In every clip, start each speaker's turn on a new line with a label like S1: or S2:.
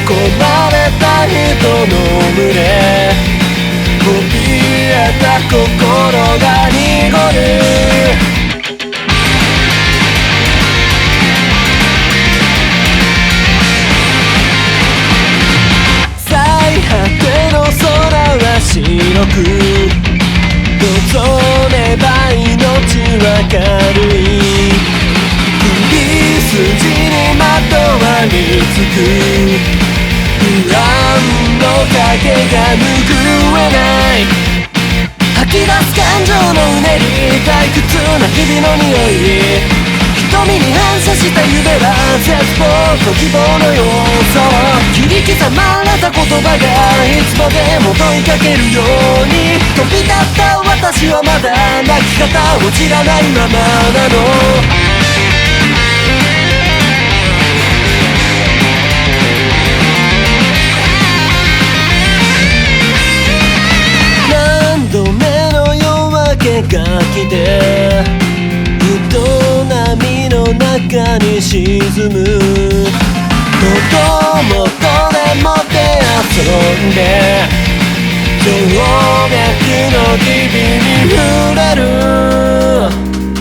S1: 壊れた人の群れ、怯えた心が濁る。最果ての空は白く、望めば命は軽い。首筋にまとわりつく不安の影が拭えない。吐き出す感情のうねり、退屈な日々の匂い、瞳に反射した夢は絶望と希望の要素。切り刻まれた言葉がいつまでも問いかけるように、飛び立った私はまだ泣き方を知らないままなの。何度目の夜明けが来て、営みの中に沈む。喉元でもて遊んで、静脈の機微に触れる。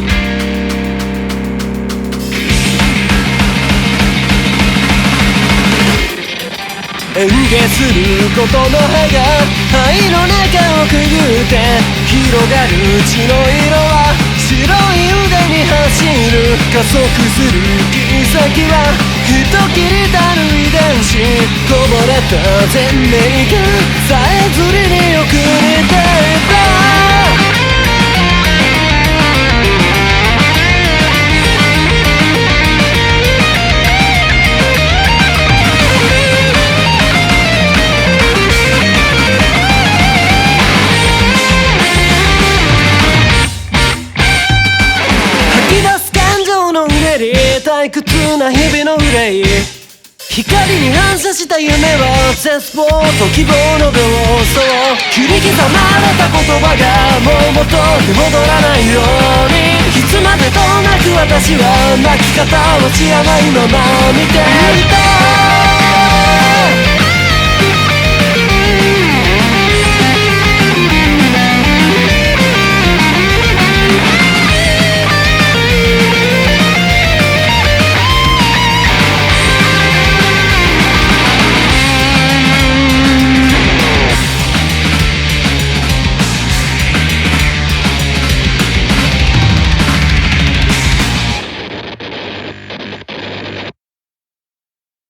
S1: 演芸することの葉が灰の中をくぐって広がる血の色は白い腕に走る。加速する行き先は人切りたる遺伝子、こぼれた全名がさえずりによく似ていた。退屈な日々の憂い、光に反射した夢は絶望と希望の秒数。切り刻まれた言葉がもう元に戻らないように、いつまでとなく私は泣き方を知らないまま見ていた。